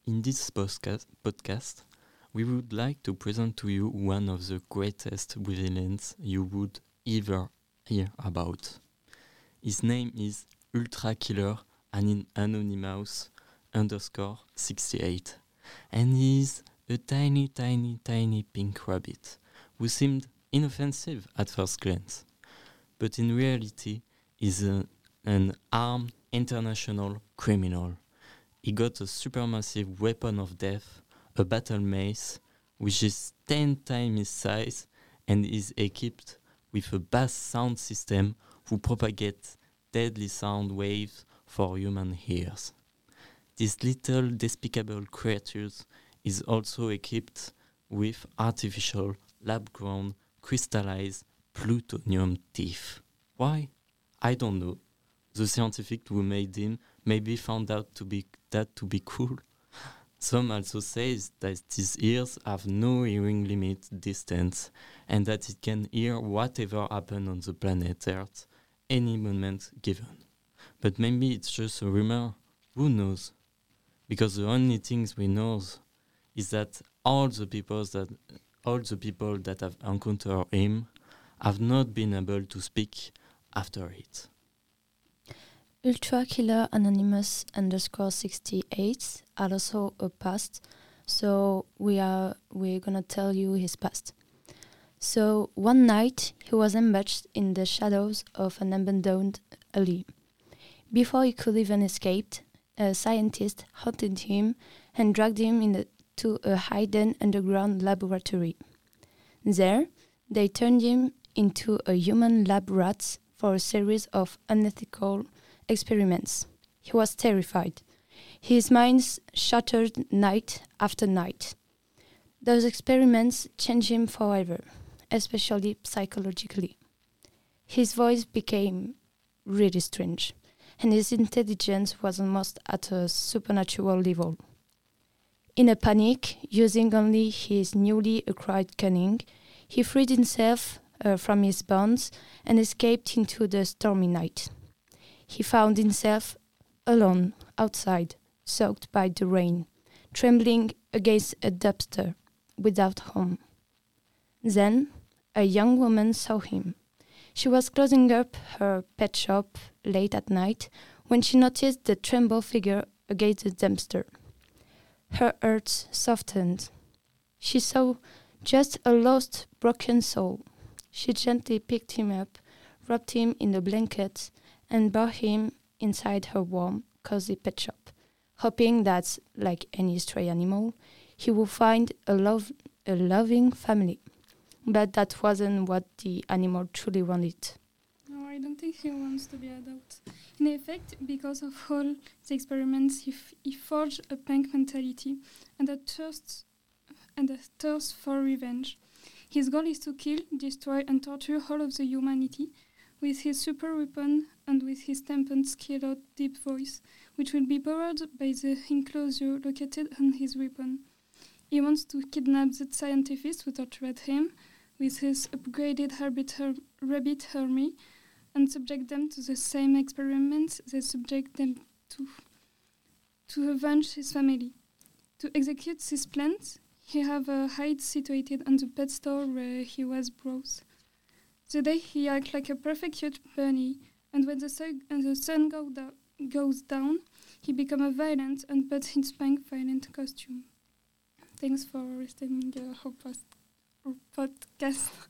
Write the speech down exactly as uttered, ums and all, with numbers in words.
In this postca- podcast, we would like to present to you one of the greatest villains you would ever hear about. His name is Ultra Killer Anin- Anonymous underscore sixty-eight, and he is a tiny, tiny, tiny pink rabbit who seemed inoffensive at first glance, but in reality is a, an armed international criminal. He got a supermassive weapon of death, a battle mace, which is ten times his size and is equipped with a bass sound system who propagates deadly sound waves for human ears. This little despicable creature is also equipped with artificial lab-grown crystallized plutonium teeth. Why? I don't know. The scientific who made him maybe found out to be that to be cool. Some also says that these ears have no hearing limit distance and that it can hear whatever happens on the planet Earth any moment given. But maybe it's just a rumor. Who knows? Because the only things we know is that all the people that all the people that have encountered him have not been able to speak after it. Ultra Killer Anonymous underscore sixty-eight had also a past, so we are we're gonna tell you his past. So one night he was ambushed in the shadows of an abandoned alley. Before he could even escape, a scientist hunted him and dragged him into a hidden underground laboratory. There, they turned him into a human lab rat for a series of unethical experiments. He was terrified. His mind shattered night after night. Those experiments changed him forever, especially psychologically. His voice became really strange, and his intelligence was almost at a supernatural level. In a panic, using only his newly acquired cunning, he freed himself uh, from his bonds and escaped into the stormy night. He found himself alone outside, soaked by the rain, trembling against a dumpster, without home. Then, a young woman saw him. She was closing up her pet shop late at night when she noticed the tremble figure against the dumpster. Her heart softened. She saw just a lost, broken soul. She gently picked him up, wrapped him in a blanket, and brought him inside her warm, cozy pet shop, hoping that, like any stray animal, he would find a love, a loving family. But that wasn't what the animal truly wanted. No, I don't think he wants to be adopted. In effect, because of all the experiments, he, f- he forged a punk mentality and a thirst and a thirst for revenge. His goal is to kill, destroy, and torture all of the humanity with his super weapon and with his tempered, skilled, deep voice, which will be powered by the enclosure located on his weapon. He wants to kidnap the scientists who tortured him with his upgraded rabbit, her- rabbit army and subject them to the same experiments they subject them to, to avenge his family. To execute these plans, he have a hide situated on the pet store where he was brought. Today he acts like a perfect cute bunny, and when the sun, and the sun go do- goes down, he becomes a violent and puts his punk violent costume. Thanks for listening to our, post- our podcast.